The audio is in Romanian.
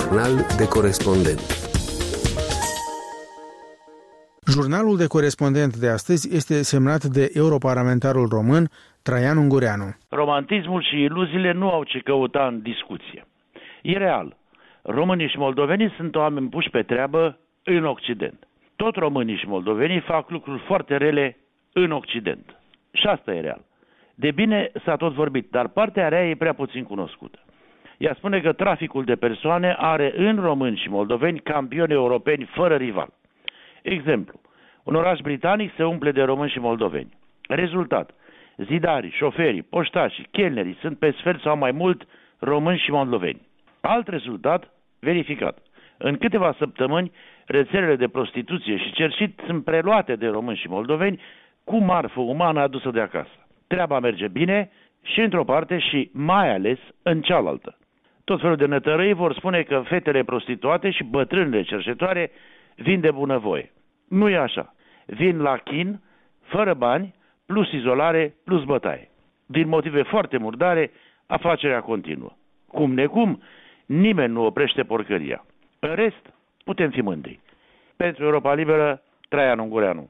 Jurnal de corespondent. Jurnalul de corespondent de astăzi este semnat de europarlamentarul român Traian Ungureanu. Romantismul și iluziile nu au ce căuta în discuție. E real. Românii și moldovenii sunt oameni puși pe treabă în Occident. Tot românii și moldovenii fac lucruri foarte rele în Occident. Și asta e real. De bine s-a tot vorbit, dar partea rea e prea puțin cunoscută. Ea spune că traficul de persoane are în români și moldoveni campioni europeni fără rival. Exemplu, un oraș britanic se umple de români și moldoveni. Rezultat, zidarii, șoferii, poștașii, chelnerii sunt pe sfert sau mai mult români și moldoveni. Alt rezultat, verificat. În câteva săptămâni, rețelele de prostituție și cerșit sunt preluate de români și moldoveni cu marfă umană adusă de acasă. Treaba merge bine și într-o parte și mai ales în cealaltă. Tot felul de nătărăi vor spune că fetele prostituate și bătrânele cerșetoare vin de bunăvoie. Nu e așa. Vin la chin, fără bani, plus izolare, plus bătaie. Din motive foarte murdare, afacerea continuă. Cum necum, nimeni nu oprește porcăria. În rest, putem fi mândri. Pentru Europa Liberă, Traian Ungureanu.